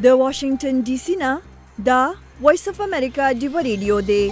د واشنگټن ډي سي نه دا وایس اف امریکا ډیو ریډیو دی.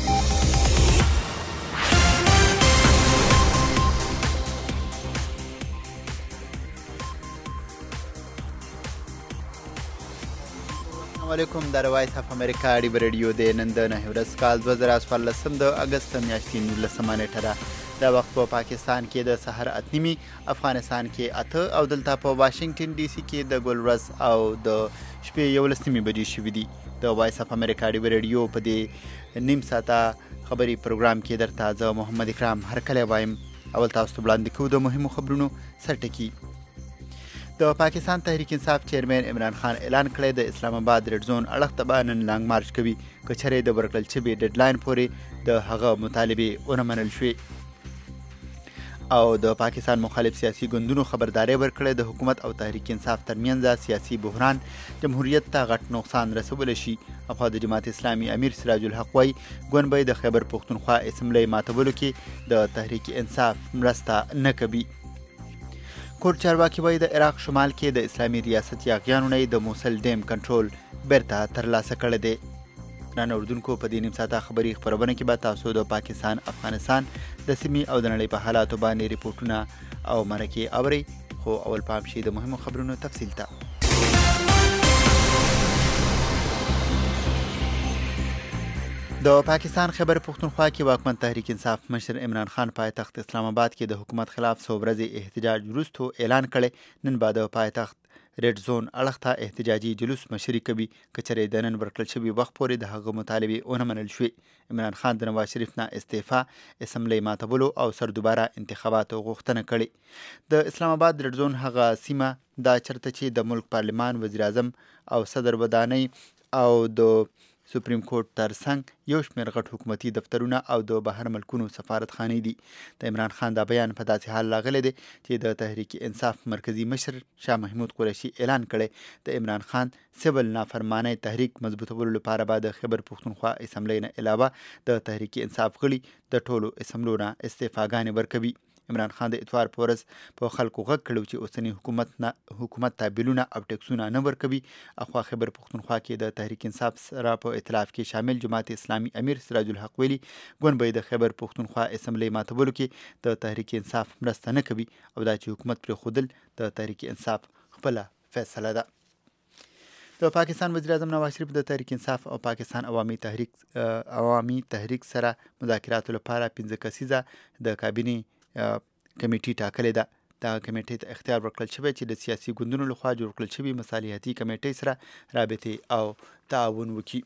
علیکم د وایس اف امریکا ډیو ریډیو دی. نن د 9 ورځ کال 2014 د اگست میاشتې 19 نیټه ده. د وخت په پاکستان کې د سحر 8:30، افغانستان کې 8 او دلته په واشنگټن ډي سي کې د ګل ورځ او د شپې 11 بجې شوې دي. د وایس اف امریکا ډیو ریډیو په دې نیم ساعته خبري پروګرام کې درته زه محمد اکرام هرکلی وایم. اول تاسو ته وړاندې کوو د مهمو خبرونو سرټکي. د پاکستان تحریک انصاف چیرمن عمران خان اعلان کړی د اسلام آباد ریډ زون اړخ ته به نن لانګ مارچ کوي که چېرې د ورکړل شوي ډیډلاین پورې د هغه مطالبې ونه منل شوې. او د پاکستان مخالف سیاسي ګوندونو خبرداری ورکړی د حکومت او تحریک انصاف ترمنځ سیاسي بحران جمهوریت ته غټ نقصان رسولی شي. اخوا د جماعت اسلامي امیر سراج الحق وایي ګوند به د خیبر پښتونخوا اسمبلی ماتولو کې د تحریک انصاف مرسته نه کوي. کور چارواکي وایي د عراق شمال کې د اسلامي ریاست یاغیانو نه د موسل ډیم کنټرول بیرته ترلاسه کړی دی. ګرانو اردونکو په دې نیم ساعته خبري خپرونه کې به تاسو د پاکستان، افغانستان د سیمې او د نړۍ په حالاتو باندې ریپورټونه او مرکې اورئ. خو اول پام شي د مهمو خبرونو تفصیل ته. د پاکستان خیبر پښتونخوا کې واکمن تحریک انصاف مشر عمران خان پایتخت اسلام آباد کې د حکومت خلاف 100 ورځې احتجاج وروسته اعلان کړی نن به د پایتخت ریډ زون اړخ ته احتجاجي جلوس مشري کوي که چېرې د نن ورکړل شوي وخت پورې د هغه مطالبې ونه منل شوې. عمران خان د نواز شریف نه استعفا، اسمبلی ماتولو او سردوباره انتخاباتو غوښتنه کړې. د اسلام آباد ریډ زون هغه سیمه دا چرته چې د ملک پارلمان، وزیر اعظم او صدر ودانۍ او د سپریم کورټ ترڅنګ یو شمېر غټ حکومتي دفترونه او د بهر ملکونو سفارتخانې دي. د عمران خان دا بیان په داسې حال راغلی دی چې د تحریک انصاف مرکزی مشر شاه محمود قریشي اعلان کړی د عمران خان سیول نافرمانی تحریک مضبوطولو لپاره به د خیبر پښتونخوا اسمبلی نه علاوه د تحریک انصاف غړي د ټولو اسمبلو نه استعفاګانې ورکوي. عمران خان د اتوار په ورځ په خلکو غږ کړی چې اوسنی حکومت ته بیلونه او ټکسونه نه ورکوي. اخوا خیبر پښتونخوا کې د تحریک انصاف سره په ائتلاف کې شامل جماعت اسلامي امیر سراج الحق ویلي ګوند به د خیبر پښتونخوا اسمبلی ماتولو کې د تحریک انصاف مرسته نه کوي او دا چې حکومت پرېښودل د تحریک انصاف خپله فیصله ده. د پاکستان وزیر اعظم نواز شریف د تحریک انصاف او پاکستان عوامي تحریک سره مذاکراتو لپاره 15 کسیزه د کابینې کمیټې ټاکلې ده. دغه کمیټې ته اختیار ورکړل شوی چې د سیاسي ګوندونو لخوا جوړ کړل شوي مصالحتي کمیټې سره رابطې او تعاون وکړي.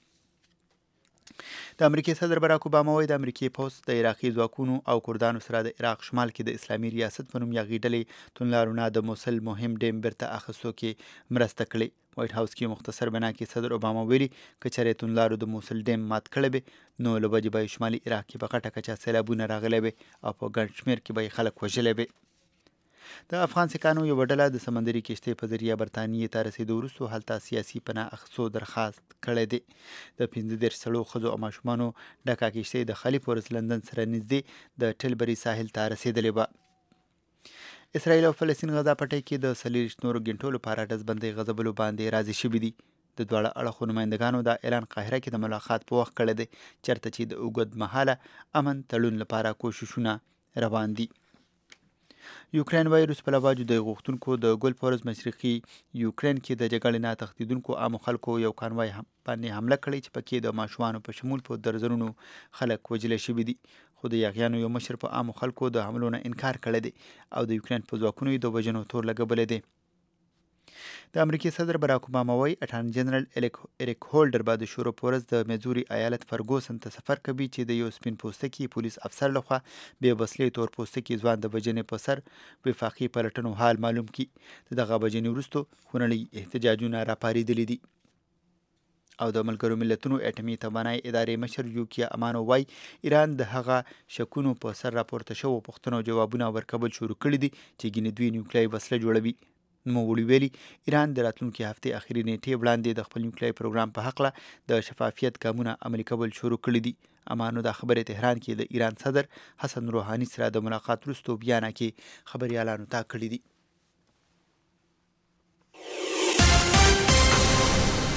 د امریکې صدر براک اوباما وایي د امریکې پوځ د عراقي ځواکونو او کردانو سره د عراق شمال کې د اسلامي ریاست په نوم یاغي ډلې توندلارو نه د موسل مهم ډیم بیرته اخیستو کې مرسته کړې. وایټ هاوس کې مختصر بنا کې صدر اوباما ویلي که چېرې توندلارو د موسل ډیم مات کړی وي نو له وجې به شمالي عراق کې په غټه کچه سیلابونه راغلی وي او په ګڼ شمېر کې به خلک وژلی وي. د افغان سیکانو یوه ډله د سمندري کشتۍ په ذریعه برطانیې ته رسېدو وروسته هلته سیاسي پناه اخیستو درخواست کړی دی. د 15 سړو ښځو او ماشومانو ډکه کشتۍ د خلیف ورس لندن سره نږدې د ټلبري ساحل ته رسېدلې وه. اسرائیل او فلسطین غزا پټۍ کې د 40 نورو ګنټو لپاره ډزبندۍ غځولو باندې راضي شوي دي. د دواړه اړخو نمایندګانو دا اعلان قاهره کې د ملاقات په وخت کړی دی چېرته چې د اوږد مهاله امن تړون لپاره کوششونه روان دي. یوکرین وایي روس په لواجو د غوښتونکو د ګل په ورځ مشرقي یوکرین کې د جګړې نه تښتېدونکو عامو خلکو یو کانوای باندې حمله کړې چې پکې د ماشومانو په شمول په درزنونو خلک وژلي شوي دي. خو د یاغیانو یو مشر په عامو خلکو د حملو نه انکار کړی دی او د یوکرین په ځواکونو یې د وژنو تور لګولی دی. د امریکې صدر براک اوباما وایي اټارني جنرال اریک هولډر به د شورو په ورځ د میزوري ایالت فرګوسن ته سفر کوي چې د یو سپین پوستکي پولیس افسر لخوا بې وسلې تور پوستکي ځوان د وژنې په سر وفاقي پلټنو حال معلوم کړي. د دغه وژنې وروسته خونړي احتجاجونه راپارېدلي دي. او د ملګرو ملتونو اټومي توانایي ادارې مشر یوکیا امانو وایي ایران د هغه شکونو په سر راپورته شوو پوښتنو جوابونه ورکول شروع کړي دي چې ګینې دوی نیوکلیري وسله جوړوي. نوموړي ویلي ایران د راتلونکي هفتې اخري نیټې وړاندې د خپل نیوکلیري پروګرام په هکله د شفافیت ګامونه عملي کول شروع کړي دي. امانو دا خبرې تهران کې د ایران صدر حسن روحاني سره د ملاقات وروسته بیانه کې خبریالانو ته کړي دي.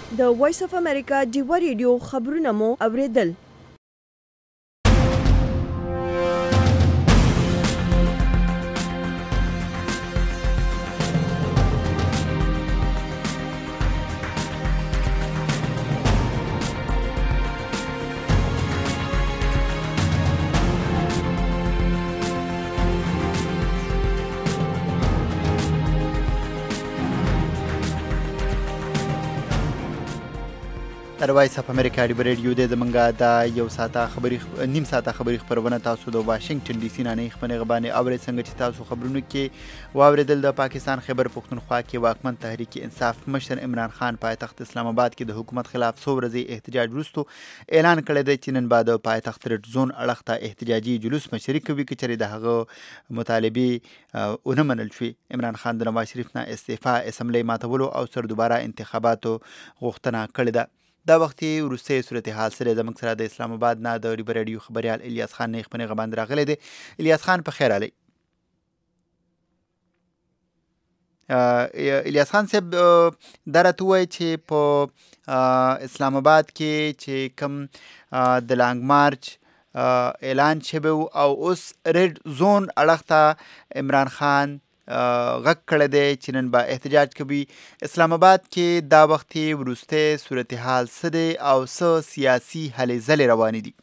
د وایس اف امریکا ډیوه ریډیو خبرونه مو اوریدل. وایس اف امریکا ډیوه ریډیو د زمونږه د یو ساعته خبري نیم ساعته خبري خبرونه تاسو د واشنگټن ډي سي نه نه خبرونه غبانې اورئ څنګه چې تاسو خبرونه کې واوریدل د پاکستان خیبر پختونخوا کې واکمن تحریک انصاف مشر عمران خان پایتخت اسلام آباد کې د حکومت خلاف څو ورځې احتجاج وروسته اعلان کړی دی چې نن بعد د پایتخت ریډ زون اړخ ته احتجاجي جلوس مشري کوي که چېرې د هغه مطالبې ونه منل شوي. عمران خان د نواز شریف نه استعفا اسمبلی ماتولو او سر دوباره انتخاباتو غوښتنه کړې ده. دا وختي وروستی صورتحال سره زموږ سره د اسلام آباد نه د ډیوه ریډیو خبریال الیاس خان نیغ په نیغه باندې راغلی دی. الیاس خان په خیر راغلی. الیاس خان صاحب دا راته ووایي چې په اسلام آباد کې چې کوم د لانګ مارچ اعلان شوی او اوس ریډ زون اړخ ته عمران خان غږ کړی دی چې نن به احتجاج کوي. اسلام آباد کې دا وختي وروستی صورتحال څه دی او څه سیاسي هلې ځلې روانې دي؟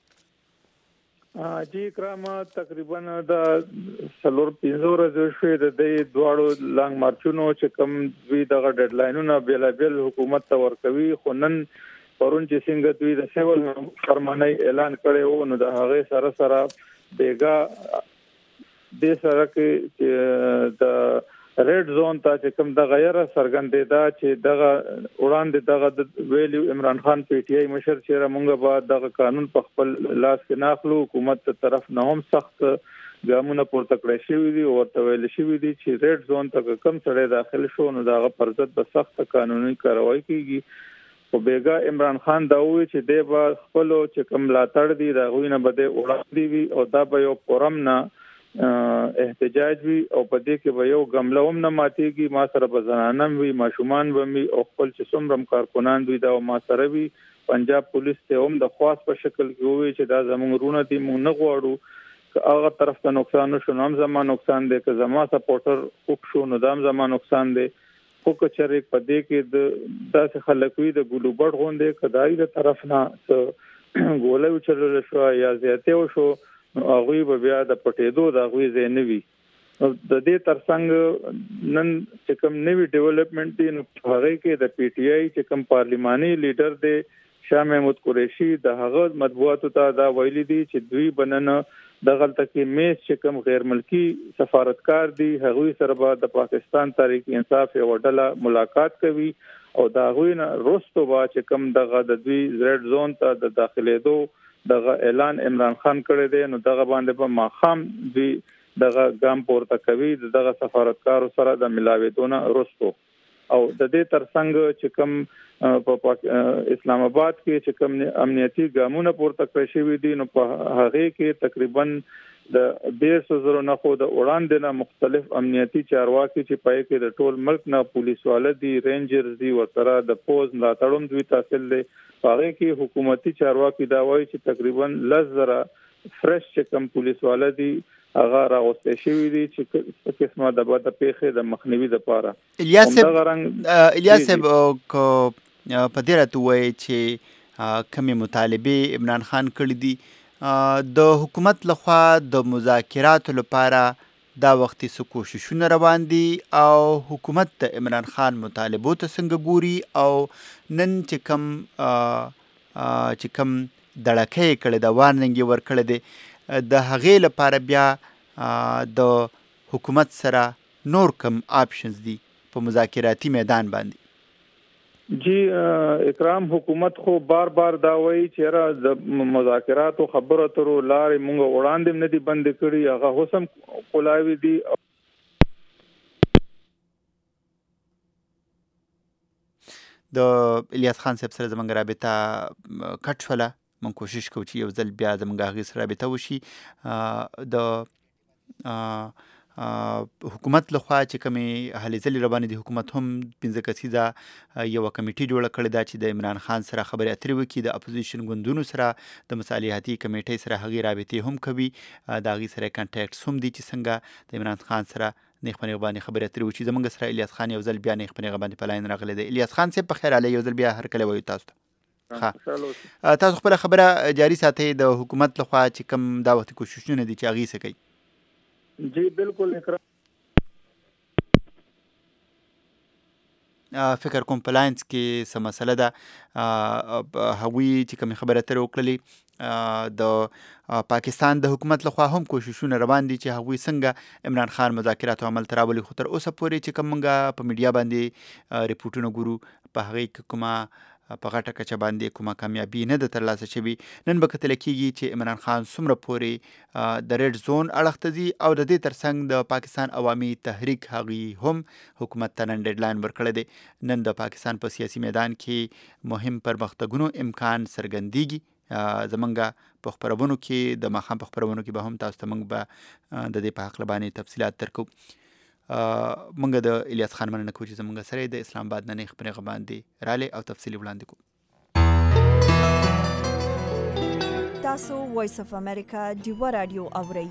جی اکرامه تقریبا د 4-5 ورځې شوې د دې دواړو لانګ مارچونو چې کوم دوی دغه ډیډ لاینونه بیلابیل حکومت ته ورکوي، خو نن پرون چې څنګه دوی د سیول فرمانۍ اعلان کړی و نو د هغې سره سره بیګا د سره کې د ریډ زون ته چې کوم د غیر سرګندې دا چې دغه وړاندې دغه ویلو عمران خان پی ټی آی مشر چې موږ به دغه قانون په خپل لاس کې ناخلو، حکومت طرف نه هم سخت ګامونه پورته کړی شوي دي او ورته ویل شوي دي چې ریډ زون ته کم سړی داخل شو نو دغه پر ضد به سخت قانوني کاروایی کیږي. خو بیګا عمران خان دا وایي چې دی به خپل چې کوم ملاتړ دي د هغوی نه به دی وړاندې وي او دا به یو فورم نه احتجاج وي او په دې کې به یو ګمله هم نه ماتېږي. ما سره به زنانم وي، ماشومان به وي او خپل چې څومره کارکنان دوی دا ما سره وي. پنجاب پولیس ته هم د خواست په شکل کې ووایي چې دا زموږ رونه دي، موږ نه غواړو که هغه طرف ته نقصان وشو نو هم زما نقصان دی، که زما سپورټر خوب شو نو دا هم زما نقصان دی. خو که چېرې په دې کې د داسې خلک وي د ګلوبړ غوندې که د هغوی د طرف نه څه ګوله وچللی شوه یا زیاتې وشو نو هغوی به بیا د پټېدو د هغوی ځای نه وي. د دې ترڅنګ نن چې کوم نوي ډیولپمنټ دي نو په هغې کې د پی ټی آی چې کوم پارلیماني لیډر دی شاه محمود قریشي د هغه مطبوعاتو ته دا ویلي دي چې دوی بننه دغلته کې میس چې کوم غیر ملکی سفارتکار دي هغوی سره به د پاکستان تحریک انصاف یو ډله ملاقات کوي او د هغوی نه وروسته به چې کوم دغه د دوی ریډ زون ته د داخلېدو دغه اعلان عمران خان کړی دی نو دغه باندې په ماښام دوی دغه ګام پورته کوي دغه سفارتکارو سره د ملاوېدو نه وروسته. او د دې ترڅنګ چې کوم په اسلام آباد کې چې کوم امنیتي ګامونه پورته کړی شوي دي نو په هغې کې تقریبا د 150,000 نه خو د وړاندې نه مختلف امنیتي چارواکي چې پای کې د ټول ملک نه پولیس والا دي، رینجرز دي، ورسره د پوز ملاتړ دوی تحصیل دی. هغې کې حکومتي چارواکي دا وایي چې تقریبا 10,000 فرش چې کوم پولیس والا دي هغه راغوستی شوي دي چې څه قسمه د بده پیښې د مخنیوي دپاره. الیاس صاحب په دې راته ووایي چې کومې مطالبې عمران خان کړي دي د حکومت لخوا د مذاکراتو لپاره دا وختي څه کوششونه روان دي او حکومت د عمران خان مطالبو ته څنګه ګوري او نن چې کوم دړکه یې کړې ده وارننګ یې ورکړی دی د هغې لپاره بیا د حکومت سره نور کوم آپشنز دي په مذاکراتي میدان باندې؟ جی اکرام حکومت خو بار دا وایي چې د مذاکراتو خبرو اترو لارې مونږ وړاندې نه دي بندې کړي، هغه حسم کولاوي دي. د الیاس خان صاحب سره زموږ رابطه کټ شوله، من کوشش کوو چې یو ځل بیا زموږ هغې سره رابطه وشي. د حکومت لخوا چې کومې هلې ځلې روانې دي حکومت هم 15 کسیزه یوه کمیټې جوړه کړې ده چې د عمران خان سره خبرې اترې وکړي، د اپوزیشن ګوندونو سره د مصالحتي کمیټې سره هغې رابطې هم کوي، د هغې سره کانټیکټس هم دي چې څنګه د عمران خان سره نیغ په نیغ باندې خبرې اترې وکړي. زموږ سره الیاس خان یو ځل بیا نیغ په نیغ باندې په لاین راغلی دی. الیاس خان صاحب په خیر حاله، یو ځل بیا هرکلی وایو تاسو ته. تاسو خپله خبره جاري ساتئ، د حکومت لخوا چې کوم دا وختي کوششونه دي چې هغې څه کوي؟ جی بالکل اکرام، فکر کوم په لاینس کې څه مسله ده، هغوی چې کومې خبرې اترې وکړلې د پاکستان د حکومت لخوا هم کوششونه روان دي چې هغوی څنګه عمران خان مذاکراتو عمل ته راولي، خو تر اوسه پورې چې کوم موږ په میډیا باندې ریپورټونه ګورو په هغې کې کومه په غټه کچه باندې کومه کامیابي نه ده ترلاسه شوې. نن به کتله کېږي چې عمران خان څومره پورې د ریډ زون اړخ ته ځي، او د دې ترڅنګ د پاکستان عوامي تحریک هغې هم حکومت ته نن ډیډلاین ورکړی دی. نن د پاکستان په سیاسي میدان کې مهم پرمختګونو امکان څرګندېږي. زمونږ په خپرونو کې د ماښام په خپرونو کې به هم تاسو ته موږ به د دې په هکله باندې تفصیلات درکو. منګه د الیاس خان مننه کوو چې زمونږ سره د اسلام آباد نه نیغ په نیغه باندې رالی او تفصیلي وړاندې کوو. تاسو وایس اف امریکا ډیوه رادیو اورئ.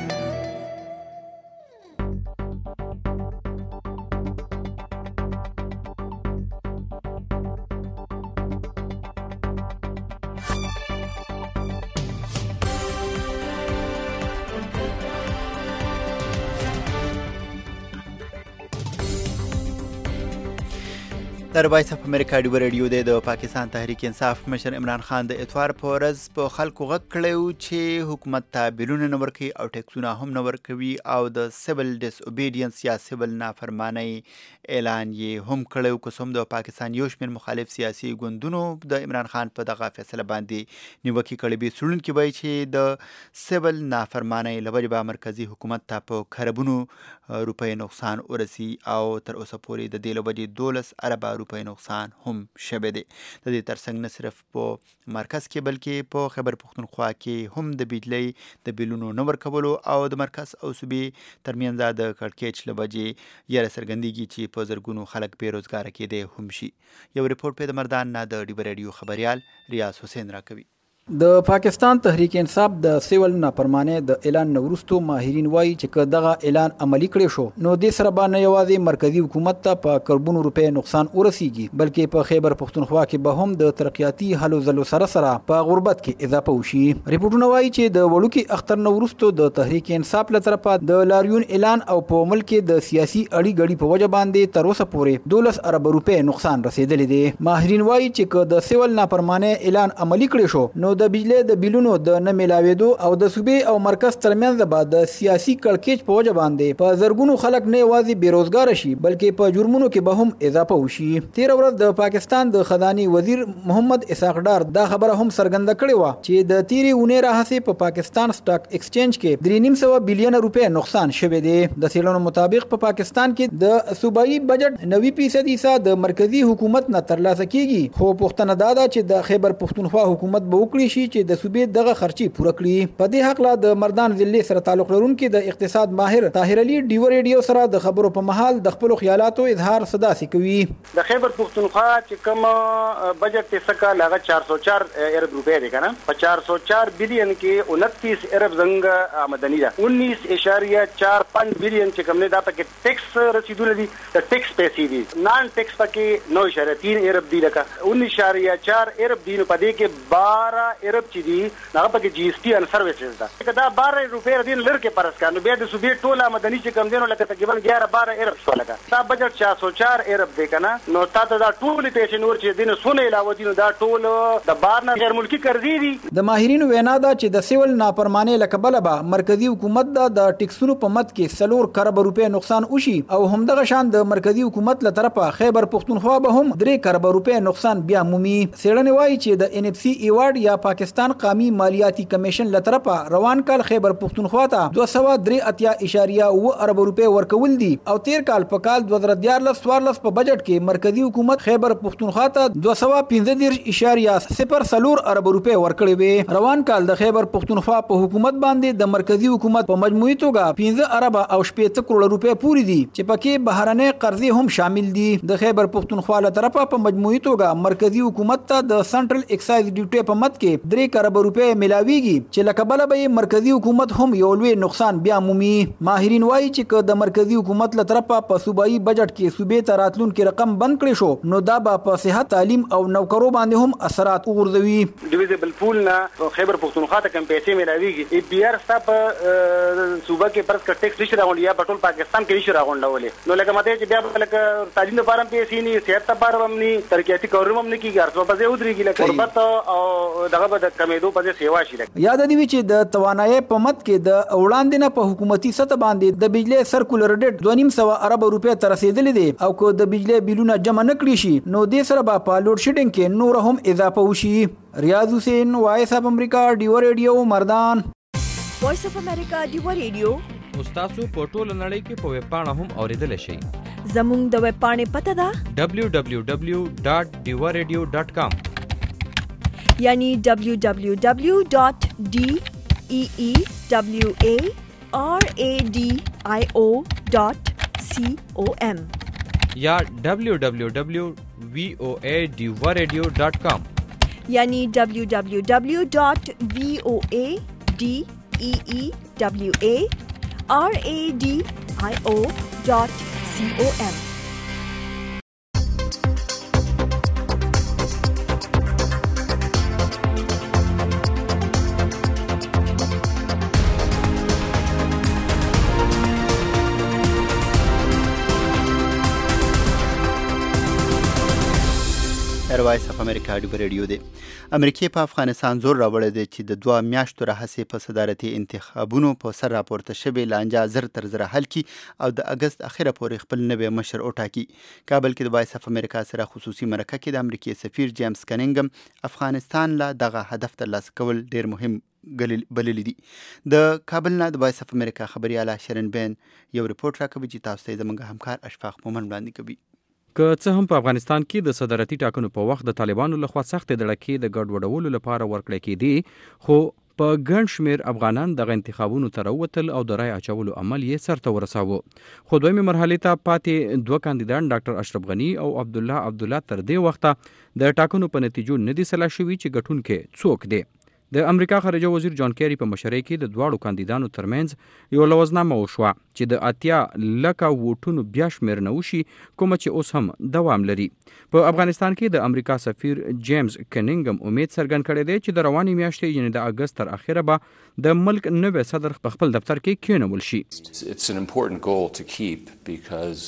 در وایس اف امریکا ډیوه رادیو دی. د پاکستان تحریک انصاف مشر عمران خان د اتوار په ورځ په خلکو غږ کړی و چې حکومت ته بیلونه نه ورکوي او ټیکسونه هم نه ورکوي، او د سیول ډیس اوبیډینس یا سیول نافرمانۍ اعلان یې هم کړی و. که څه هم د پاکستان یو شمېر مخالف سیاسي ګوندونو د عمران خان په دغه فیصله باندې نیوکې کړې وي. څېړونکي وایي چې د سیول نافرمانۍ له وجې به مرکزي حکومت ته په کروڑونو روپۍ نقصان ورسي، او تر اوسه پورې د دې له وجې 12 اربه روپۍ نقصان هم شوی دی. د دې ترڅنګ نه صرف په مرکز کې بلکې په خیبر پښتونخوا کې هم د بجلۍ د بیلونو نه ورکولو او د مرکز او صوبې ترمنځ د کړکېچ له وجې یاره څرګندېږي چې په زرګونو خلک بېروزګاره کېدی هم شي. یو ریپورټ په د مردان نه د ډیوه رادیو خبریال ریاض حسین راکوي. د پاکستان تحریک انصاف د سیول نافرمانۍ د اعلان وروسته ماهرین وایي چې که دغه اعلان عملی کړی شو نو دې سره به نه یوازې مرکزي حکومت ته په کربونو روپۍ نقصان ورسیږي، بلکې په خیبر پښتونخوا کې به هم د ترقیاتي هلو ځلو سره په غربت کې اضافه وشي. ریپورټونه وایي چې د وړوکي اختر نه وروسته د تحریک انصاف له طرفه د لاریون اعلان او په ملک کې د سیاسي اړي ګړي په وجه باندې تر اوسه پورې 12 ارب روپۍ نقصان رسیدلی دی. ماهرین وایي چې که د سیول نافرمانۍ اعلان عملی کړی شو نو د بجلی د بیلونو د نه میلاوېدو او د صوبې او مرکز ترمنځ به د سیاسي کړکېچ په وجه باندې په زرګونو خلک نه یوازې بیروزګاره شي بلکې په جرمونو کې به هم اضافه وشي. تیر ورځ د پاکستان د خزاني وزیر محمد اسحاق ډار دا خبره هم څرګنده کړې و چې د تیرې اونۍ راهیسې په پاکستان سټاک ایکسچینج کې 3.5 بلین روپۍ نقصان شوی دی. د څېړنو مطابق په پاکستان کې د صوبایي بجټ 90% حصہ د مرکزی حکومت نه ترلاسه کیږي، خو پوښتنه دا ده چې د خیبر پښتونخوا حکومت به وکړي شي چې د صوبې دغه خرچي پوره کړي. په دې حق لا د مردان ضلع سره تعلق لرونکي د اقتصاد ماهر طاهر علي ډیو ریډیو سره د خبرو په محل د خپل خیالاتو اظهار صداسي کوي. د خیبر پښتونخوا چې کوم بجټ یې سکه لاغه 404 ارب روپۍ دی کنه، په 404 بلین کې 29 ارب زنګ آمدنی ده، 19.45 بلین چې کوم نه دا پکې ټیکس رسیدونه دي، د ټیکس پیسې دي، نان ټیکس پکې 9.3 ارب دی، لکه 19.4 ارب دی، نو په دې کې 12 ارب چې دي هغه پکې جی ایس ټي ان سروسز ده. دا 12 روپۍ دین لرکه پرس کانو بیا د صوبې ټوله آمدنی چې کم دینو لکه تقریبا 11-12 ارب شو، لکه دا بجټ 404 ارب دی کنه، نو تاسو دا ټول پیسې نور چې دین سونه علاوه دین دا ټول د بار نه غیر ملکی قرضې دي. د ماهرینو وینا ده چې د سیول نافرمانۍ لکبل به مرکزی حکومت د ټیکسونو په مد کې 4 کروڑ روپۍ نقصان وشي، او همدغه شان د مرکزی حکومت له طرفه خیبر پښتونخوا به هم 3 کروڑ روپۍ نقصان بیا مومي. څېړنې وایي چې د ان اف سی ایوارډ یا پاکستان قومي مالیاتي کمیشن له طرفه روان کال خیبر پختونخوا ته 283.9 ارب روپے ورکول دي او تیر کال په کال 2014 په بجټ کې مرکزی حکومت خیبر پختونخوا ته 215.04 ارب روپے ورکړي وي. روان کال د خیبر پختونخوا په حکومت باندې د مرکزی حکومت په مجموعي توګه 15 ارب او 8 کروڑ روپے پوری دي چې پکې بهرنۍ قرضې هم شامل دي. د خیبر پختونخوا له طرفه په مجموعي توګه مرکزی حکومت ته د سنټرل ایکسایز ډیوټي په مد کې 3 ارب روپے ملاويږي چې لکه بل به مرکزی حکومت هم یو لوی نقصان بیا مومي. ماهرین وایي چې د مرکزی حکومت له طرفه په صوبایي بجټ کې صوبې ته راتلونکي رقم بند کړي شو نو دا به په صحت تعلیم او نوکرو باندې هم اثرات وغورځوي. ډیویزبل پول نه خیبر پختونخوا ته کم پیسې ملاويږي بیا ستا په صوبه کې پرس کا ټیکس نشي راغونډي یا په ټول پاکستان کې نشي راغونډولې نو لکه ماته چې بیا لکه تعلیم لپاره پیسې نه صحت لپاره هم نه ترقیاتي کارونه هم نه کیږي ارڅو په ځای ودرېږي لکه قربت او دغه به د کمیدو په ځای سیوا شي. یاد دی چې د توانایي په مد کې د وړاندې نه په حکومتي سطح باندې د بجلی سرکولر ډیټ 2.5 ارب روپے تر رسیدلې دي او کو د بجلی بیلونه جمع نکړي شي نو د سره په لوډ شیډینګ کې نور هم اضافه وشي. ریاض حسین وایس اف امریکا ډیو ریډیو مردان. وایس اف امریکا ډیو ریډیو تاسو په ټوله نړۍ کې په ویب پاڼه هم اوریدلی شئ. زموږ د ویب پاڼې پته ده www.diwaradio.com یعنی www.deewaradio.com یا www.voadiwaradio.com یعنی www.voadeewaradio.com. وایس اف امریکا ډیو ریډیو دی. امریکای په افغانستان زور راوړی دی چې د 2 میاشتو راهیسې په صدارتي انتخابونو په سر راپورته شوی لانجه زر تر زره حل کی او د اگست اخیره پورې خپل نوی مشر وټاکي. کابل کې د وایس اف امریکا سره خصوصي مرکه کې د امریکای سفیر جیمز کنینګم افغانستان لا دغه هدف ترلاسه کول ډیر مهم بللی دي. د کابل نه د وایس اف امریکا خبرياله شرن بین یو ریپورت راکوي چې تاسو ته زموږ همکار اشفاق مومن وړاندې کوي. که څه هم په افغانستان کې د صدارتي ټاکنو په وخت د طالبانو لخوا سخت دړکې د ګډوډولو لپاره ورکړل کېدي خو په ګڼ شمېر افغانان دغه انتخابونو ته راووتل او د رای اچولو عمل یې سرته ورساوه. خو دویمې مرحلې ته پاتې 2 کاندیدان ډاکټر اشرف غني او عبدالله تر دې وخته د ټاکنو په نتیجو نه دي سلا شوي چې ګټونکي څوک دی. د امریکا خارجه وزیر جان کیری په مشرۍ کې د دواړو کاندیدانو ترمنځ یو لوزنامه وشوه چې د 80 لکه ووټونو بیا شمېر نه وشي کومه چې اوس هم دوام لري. په افغانستان کې د امریکا سفیر جیمز کنینګم امید څرګند کړی دی چې د روانې میاشتې یعنې د اگست تر اخره به د ملک نوی صدر په خپل دفتر کې کېنول شي. It's an important goal to keep because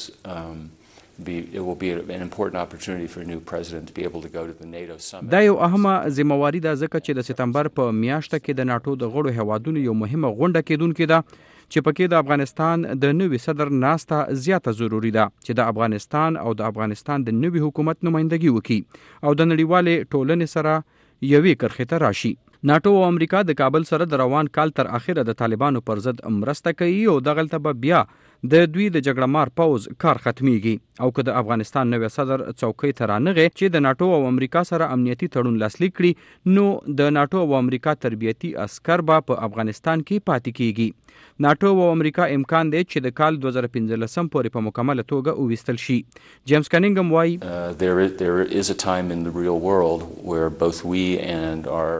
it will be an important opportunity for a new president to be able to go to the NATO summit. دا یو اهمه ذمہواری ده ځکه چې د سپتمبر په میاشت کې د ناتو د غړو هیوادونو یو مهمه غونډه کېدونکې ده چې پکې د افغانستان د نوي صدر ناسته زیاته ضروری ده چې د افغانستان او د افغانستان د نوي حکومت نمائندګي وکړي او د نړیوالې ټولنې سره یوې کرښې ته راشي. ناتو او امریکا د کابل سره د روان کال تر اخره د طالبانو پر ضد مرسته کوي او دغلته به بیا د دوی د جګړه مار پوز کار ختميږي او که د افغانستان نوی صدر چوکۍ ته رانغی چې د ناتو او امریکا سره امنیتي تړون لاسلیک کړي نو د ناتو او امریکا تربیتي عسكر به په افغانستان کې پاتې کیږي. ناتو او امریکا امکان دی چې د کال 2015 پورې په مکمله توګه وویستل شي. جیمز کنینګم وایي there is a time in the real world where both we and our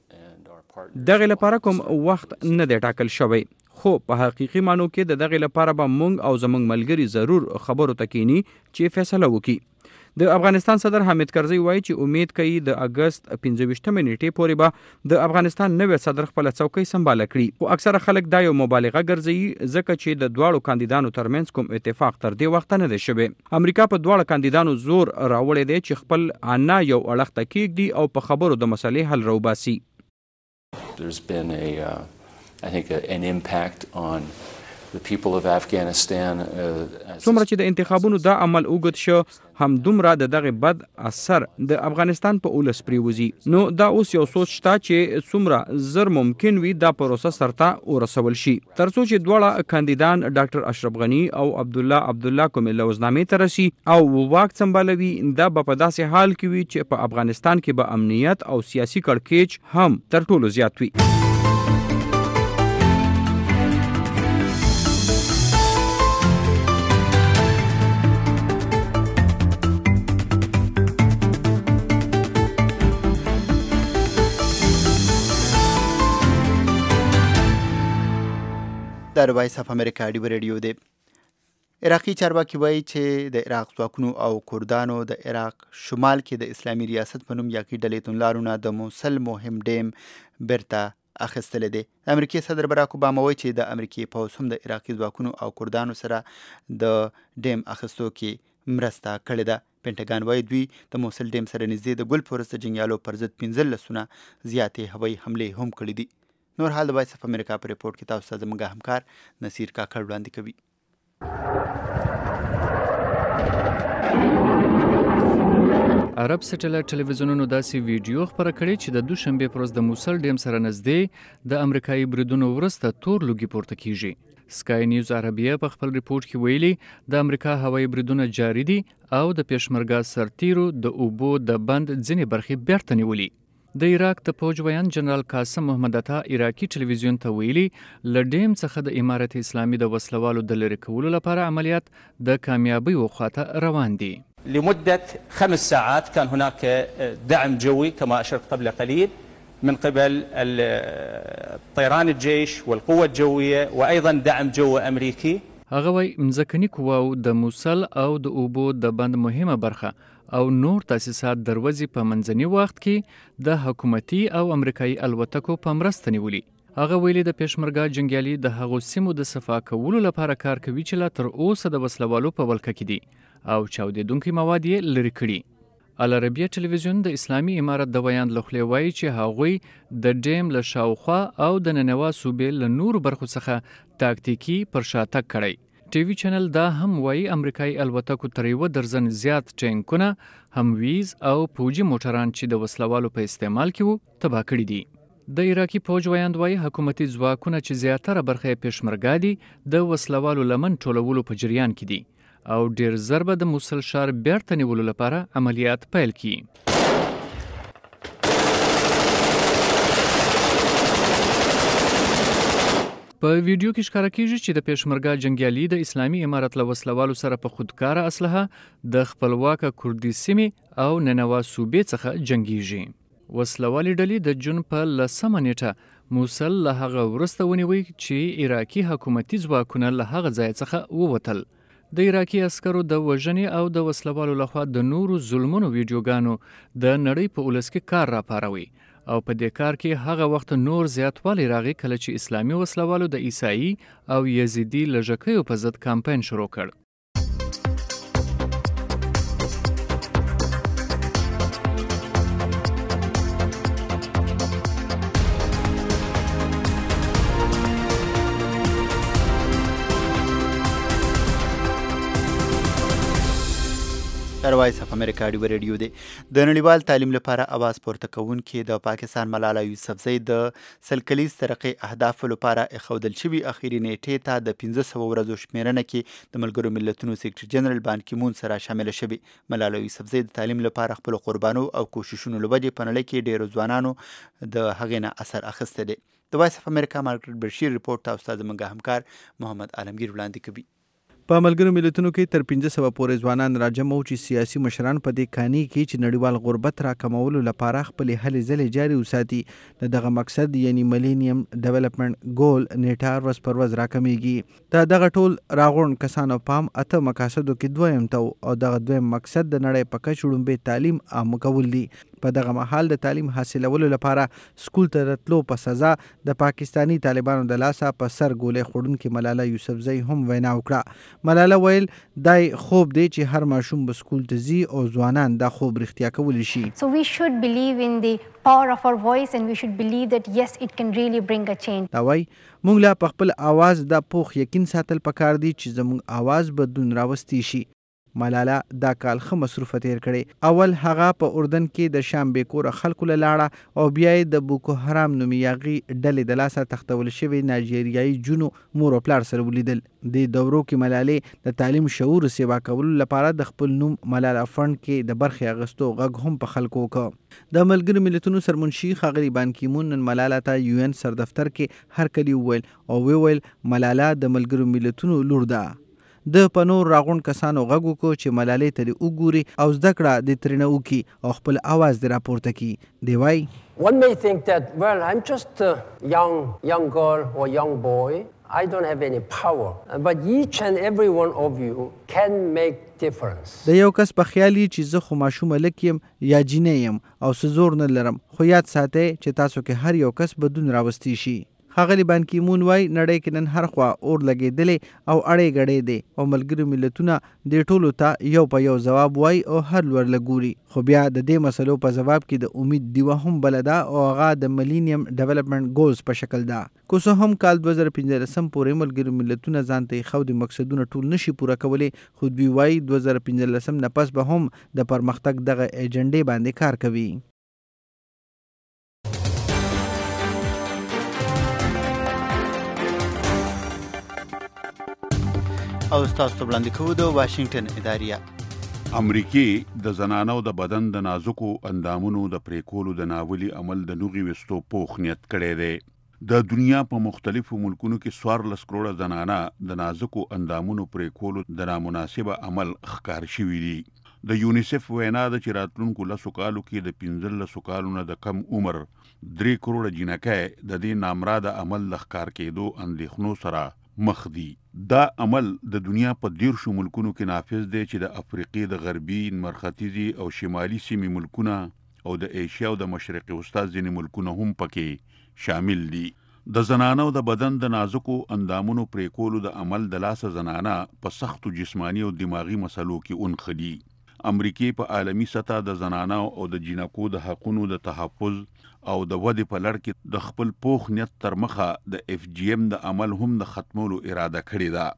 دغه لپاره کوم وخت نه دی ټاکل شوی خو په حقيقي معنی کې دغه لپاره به مونږ او زمونږ ملګری ضرور خبرو تکینی چې فیصله وکړي. د افغانستان صدر حامد کرزي وایي چې امید کوي د اگست 15 نیټې پورې به د افغانستان نوی صدر خپل څوکۍ سمبال کړي. او اکثره خلک دا یو مبالغه ګرځي ځکه چې د دواړو کاندیدانو ترمنځ کوم اتفاق تر دې وخت نه دی شوی. امریکا په دواړو کاندیدانو زور راوړی دی چې خپل انا یو اړخ ته کېږدي او په خبرو د مسلې حل راوباسي. There's been I think an impact on the people of Afghanistan. څومره چې د انتخابونو دا عمل اوږد شو هم دومره د دغه بد اثر د افغانستان په اولس پریوزي. نو دا اوس یو سوچ شته چې څومره زر ممکن وي دا پروسه سرته ورسول شي ترڅو چې دواړه کاندیدان ډاکټر اشرف غنی او عبدالله کوم لوزنامې ته رسي او واک سمبالوي. دا په داسې حال کې وي چې په افغانستان کې به امنیت او سیاسي کړکېچ هم تر ټولو زیات وي. د وایس اف امریکا ډیو ریډیو دی. عراقي چارواکي وایي چې د عراق ځواکونو او کردانو د عراق شمال کې د اسلامي ریاست په نوم یاقي ډلې توندلارونه د موصل مهم ډیم بیرته اخیستلی دی. د امریکای صدر براک اوباما وایي چې د امریکای پوځ هم د عراقي ځواکونو او کردانو سره د ډیم اخیستو کې مرسته کړې ده. پینټاګان وایي دوی د موصل ډیم سره نږدې د ګل پورس د جنګیالو پر ضد 15 زیاتې هوایي حملې هم کړې دي. نور حال د وایس اف امریکا په ریپورت کې تاسو ته زموږ همکار نصیر کاکړ وړاندې کوي. عرب سټلایټ ټلویزیونونو داسې ویډیو خبره کړې چې د دوشنبه پر ورځ د موصل ډیم سره نږدې د امریکایي بریدونو وروسته تور لوګي پورته کیږي. سکای نیوز عربیه په خپل ریپورت کې ویلي د امریکا هوایي بریدونه جاری دي او د پېشمرګا سرتیرو د اوبو د بند ځینې برخې بیرته نیولي. د عراق د فوج ویان جنرال قاسم محمد عطا عراقي ټلویزیون ته ویلي له ډیم څخه د امارت اسلامي د وسلوالو د لرې کولو لپاره عملیات د کامیابۍ وخواته روان دي. لمدة 5 ساعات كان هناك دعم جوي كما أشرت قبل قليل من قبل طيران الجيش والقوة الجوية وأيضا دعم جوي أمريكي. هغه وایي مځکني قواو د موصل او د اوبو د بند مهمه برخه او نور تاسیسات دروازې په منځني وخت کې د حکومتي او امریکایي الوتکو په مرسته نیولي. هغه ویلي د پېشمرګا جنګیالي د هغو سیمو د صفا کولو لپاره کار کوي چې لا تر اوسه د وسلوالو په ولکه کې دي او چاودېدونکي مواد یې لرې کړي. العربیه ټلویزیون د اسلامي امارت د ویان له خولې وایي چې هغوی د ډیم له شاوخوا او د ننوا صوبې له نورو برخو څخه تاکتیکي پر شاتګ کړی. ټي وي چینل دا هم وایي امریکایي الوتکو تر 1 درجن زیات ټینکونه، همویز او پوجي موټران چې د وسلوالو په استعمال کې وو تباه کړي دي. د عراقي فوج ویاند وایي حکومتي ځواکونه چې زیاتره برخه یې پېشمرګا دي د وسلوالو لمن ټولولو په جریان کې دي او ډیر ضربه د موصل ښار بیرته نیولو لپاره عملیات پیل کړي. په ویډیو کې ښکاره کیږي چې د پېشمرګا جنګیالي د اسلامي امارت له وسلوالو سره په خودکاره اسلحه د خپلواکه کردي سیمې او ننوا صوبې څخه جنګیږي. وسلوالي ډلې د جون په 10 نیټه موصل له هغه وروسته ونیوي چې عراقي حکومتي ځواکونه له هغه ځای څخه ووتل. د عراقي عسکرو د وژنې او د وسلوالو لخوا د نورو ظلمونو ویډیوګانو د نړۍ په ولس کې کار راپاروي او په دې کار کې هغه وخت نور زیاتوالی راغی کله چې اسلامي وسلوالو د عیسائی او یزیدي لږکیو په ضد کمپاین شروع کړ. وایس اف امریکا ډیو ریډیو دی. د نړیوال تعلیم لپاره اواز پورته کوونکي د پاکستان ملاله یوسفزۍ د سلکلیز ترقې اهدافو لپاره اخودل شوي اخیری نیټې ته د 1500 ورځو شمیرنه کې د ملګرو ملتونو سیکرټري جنرال بان کی مون سره شامل شوي. ملاله یوسفزۍ د تعلیم لپاره خپل قربانو او کوششونو لوجې په نړۍ کې ډیرو ځوانانو د هغې نه اثر اخیستی دی. د وایس اف امریکا مارګریټ بشیر ریپورت تاسو ته زموږ همکار محمد عالمگیر وړاندې کوي. په ملګرو ملتونو کې تر 1500 پورې ځوانان راجمع او چې سیاسي مشران په دې کاني کې چې نړیوال غربت راکمولو لپاره خپل هلې ځلې جاري وساتي. دغه مقصد یعنی ملینیم ډیولپمنٹ ګول نیټه ورځ پر ورځ راکمیږي. دغه ټول راغون کسانو پام اته مقاصدو کې دویم ته او دغه دویم مقصد د نړۍ په کچه وړاندې تعلیم عام کول دي. په دغه مهال د تعلیم حاصلولو لپاره سکول ته راتلو په سزا د پاکستانی طالبانو د لاسه په سر ګولۍ خوړونکې ملاله یوسفزۍ هم وینا وکړه. ملاله ویل دای خوب دی چې هر ماشوم به سکول ته ځي او ځوانان دا خوب رښتیا کولی شي. So we should believe in the power of our voice and we should believe that yes it can really bring a change. دا وای موږ لا په خپل आवाज د پوخ یقین ساتل پکار دی چې زموږ आवाज بدلون راوستي شي. ملاله دا کال ښه مصروفه تیر کړی. اول هغه په اردن کې د شام بیکوره خلکو له لاړه او بیا یې د بوکو حرام نومیاغي ډلې د لاسه تختول شوي نایجیریایي جونو مور او پلار سره ولیدل. د دورو کې ملالې د تعلیم شعور سیوا کولو لپاره د خپل نوم ملاله فند کې د برخې اغستو غږ هم په خلکو وکړ. د ملګرو ملتونو سرمنشي ښاغلي بان کی مون نن ملاله ته UN سر دفتر کې هرکلی وویل او ویل ملاله د ملګرو ملتونو لور ده. د پنور راغون کسانو غږ وکړو چې ملالۍ ته دې وګوري او زده کړه د ترېنه وکړي او خپل اواز دې راپورته کړي. دی وایي One may think that, well, I'm just a young girl or young boy. I don't have any power. But each and every one of you can make difference. د یو کس په خیال چې زه خو ماشومه لک یم یا جینۍ یم او څه زور نه لرم، خو یاد ساتئ چې تاسو کې هر یو کس بدلون راوستی شي. ښاغلي بان کی مون وای نړۍ کې نن هر خوا اور لګېدلې او اړې ګړې دی او ملګرو ملتونه دې ټولو ته یو په یو ځواب وای او هر لور لګوري. خو بیا د دې مسلو په ځواب کې د امید دیوه هم بله ده او هغه د ملینیم ډیولپمنټ ګولز په شکل ده. که څه هم کال 2015 پورې ملګرو ملتونه ځان ته ایښودي مقصدونه ټول نشي پوره کولی، خو دوی وایي 2015 نه پس به هم د پرمختګ دغه ایجنډې باندې کار کوي. او تاسو ته وړاندې کوو د واشنگټن اداریه. امریکې د زنانو د بدن د نازکو اندامونو د پریکولو د ناولي عمل د نوغي وستو پوخ نیت کړی دی. د دنیا په مختلفو ملکونو کې 14 کروڑه زنانه د نازکو اندامونو پریکولو د نامناسبه عمل ښکار شوي دي. د یونیسف وینا ده چې راتلونکو 10 کالو کې د 15 کالو نه د کم عمر 3 کروڑه جنکۍ د دې نامراده عمل د ښکار کېدو اندېښنو سره مخ دي. دا عمل د دنیا په 13 ملکونو کې نافذ دی چې د افریقې د غربي، مرختیزي او شمالي سیمې ملکونه او د ایشیا او د مشرق وسطی ځینې ملکونه هم پکې شامل دي. د زنانو د بدن د نازکو اندامونو پریکولو د عمل د لاسه زنانه په سختو جسمانی او دماغي مسلو کې اونخدي. امریکې په عالمی سطح د زنانو او د جنکو د حقونو د تحفظ او د ودې په لړ کې د خپل پوخ نیت تر مخه د FGM د عمل هم د ختمولو اراده کړې ده.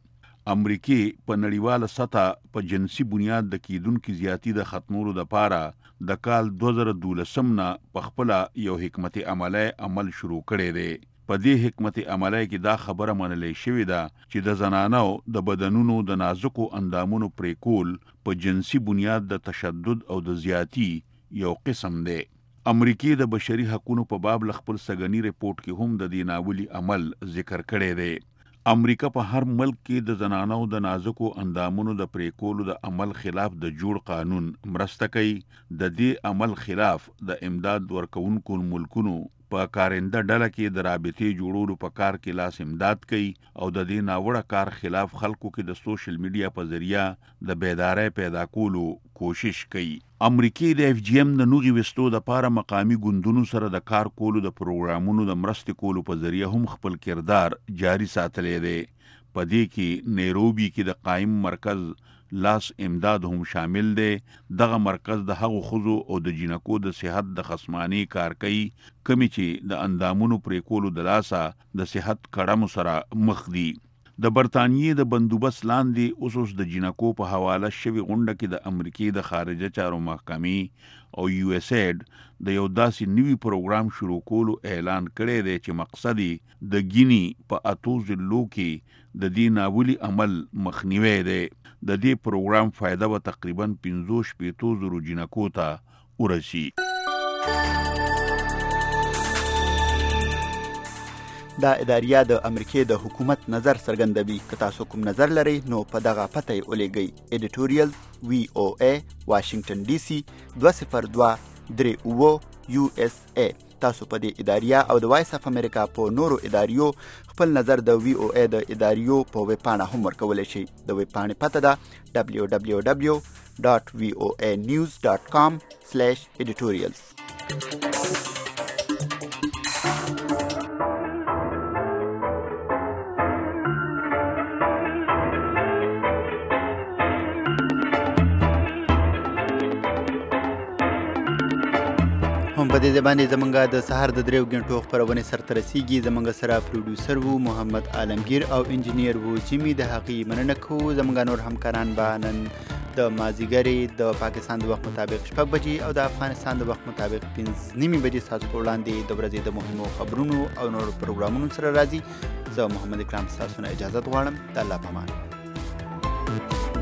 امریکې په نړیواله سطح په جنسي بنیاد د کیدونکو زیاتی د ختمولو لپاره د کال 2012 نه په خپل یو حکمت عمل شروع کړی دی. په دې حکمت عملی کې دا خبره منلې شوې ده چې د زنانو د بدنونو د نازکو اندامونو پریکول په جنسي بنیاد د تشدد او د زیاتی یو قسم دی. امریکې د بشري حقوقو په باب خپل سګنی ریپورت کې هم د دې ناولي عمل ذکر کړی دی. امریکا په هر ملک کې د زنانو د نازکو اندامونو د پریکولو د عمل خلاف د جوړ قانون مرسته کوي. د دې عمل خلاف د امداد ورکوونکو ملکونو په کارنده ډله کې د رابطې جوړولو په کار کې لاس امداد کوي او د دې ناوړه کار خلاف خلکو کې د سوشل میډیا په ذریعہ د بیدارۍ پیدا کولو کوشش کوي. امریکای د FGM د نوغي وستو د پاره مقامی ګوندونو سره د کار کولو د پروګرامونو د مرستې کولو په ذریعہ هم خپل کردار جاری ساتلې دی. په دې کې نیروبي کې د قائم مرکز لاس امداد هم شامل دی. دغه مرکز د هغو ښځو او د جنکو د صحت د خصمانی کار کوي کمی چې د اندامونو پریکولو د لاسه د صحت کړمو سره مخ دي. د برطانیې د بندوبست لاندې اوس د جنکو په حواله شوی غونډه کې د امریکای د خارجه چارو محکمې او USAID د یو داسې نوي پروګرام شروع کولو اعلان کړی دی چې مقصد د ګینی په اتو ضلعو کې د دې ناولي عمل مخنیوی دی. د دې پروګرام فایده به تقریبا 15,000 جنکو ته ورسي. دا اداریه د امریکای د حکومت نظر څرګندوي. که تاسو کوم نظر لرئ نو په دغه پته یې ولیږئ. ایډیټوریال VOA واشنگټن DC 20238 USA. تاسو په دې اداریه او د وایس اف امریکا په نورو اداریو خپل نظر د VOA د اداریو په ویب پاڼه هم ورکولی شئ. د ویب پاڼې پته ده www.voasafamerica.org. www.voanews.com/editorials. هم په دې ځبانې زمونږه د سهار د 3 غنټو خبرونه سره رسیدي. زمونږ سره پروډوسر وو محمد عالمگیر او انجینیر وو جیمی. د حقیقي مننه کوو. زمونږ نور همکاران به نن د مازیګری د پاکستان د وخت مطابق 6 بجې او د افغانستان د وخت مطابق 5:30 بجې تاسو په وړاندې د ورځې د مهمو خبرونو او نور پروګرامونو سره راځي. زه محمد اکرام تاسو نه اجازه غواړم. د الله په امان.